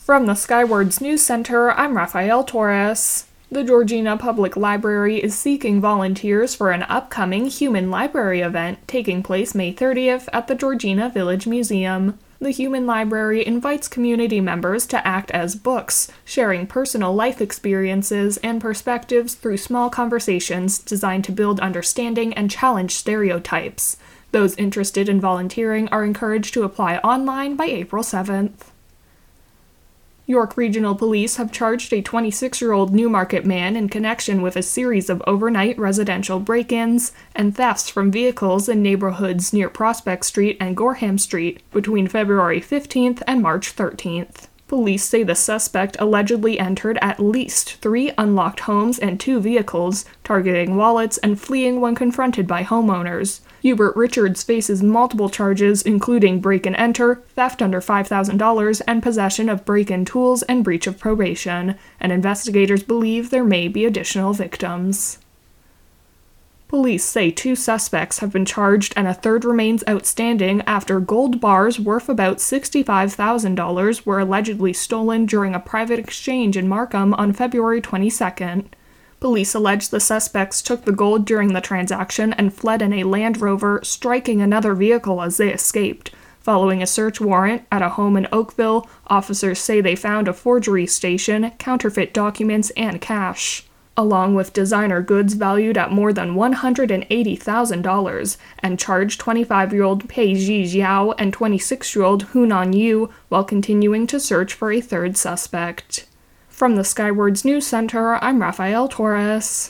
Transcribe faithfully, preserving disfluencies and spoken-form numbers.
From the Skywards News Center, I'm Rafael Torres. The Georgina Public Library is seeking volunteers for an upcoming Human Library event taking place May thirtieth at the Georgina Village Museum. The Human Library invites community members to act as books, sharing personal life experiences and perspectives through small conversations designed to build understanding and challenge stereotypes. Those interested in volunteering are encouraged to apply online by April seventh. York Regional Police have charged a twenty-six-year-old Newmarket man in connection with a series of overnight residential break-ins and thefts from vehicles in neighborhoods near Prospect Street and Gorham Street between February fifteenth and March thirteenth. Police say the suspect allegedly entered at least three unlocked homes and two vehicles, targeting wallets and fleeing when confronted by homeowners. Hubert Richards faces multiple charges, including break-and-enter, theft under five thousand dollars, and possession of break-in tools and breach of probation, and investigators believe there may be additional victims. Police say two suspects have been charged and a third remains outstanding after gold bars worth about sixty-five thousand dollars were allegedly stolen during a private exchange in Markham on February twenty-second. Police allege the suspects took the gold during the transaction and fled in a Land Rover, striking another vehicle as they escaped. Following a search warrant at a home in Oakville, officers say they found a forgery station, counterfeit documents, and cash, along with designer goods valued at more than one hundred eighty thousand dollars, and charged twenty-five-year-old Pei Ji Xiao and twenty-six-year-old Hunan Yu while continuing to search for a third suspect. From the Skywards News Center, I'm Rafael Torres.